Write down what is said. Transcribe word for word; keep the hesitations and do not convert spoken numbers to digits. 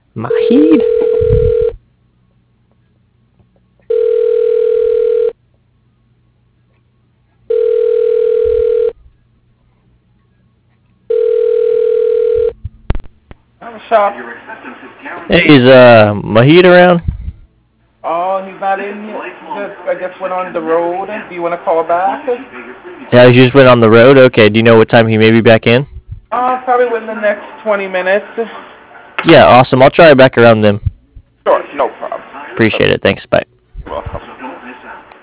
Mahid? I'm shocked. Hey, is uh Mahid around? Oh, he's not in yet. He just, I guess, went on the road. Do you want to call back? Yeah, he just went on the road. Okay, do you know what time he may be back in? Uh, probably within the next twenty minutes. Yeah, awesome. I'll try back around then. Sure, no problem. Appreciate it. Thanks. Bye. You're welcome.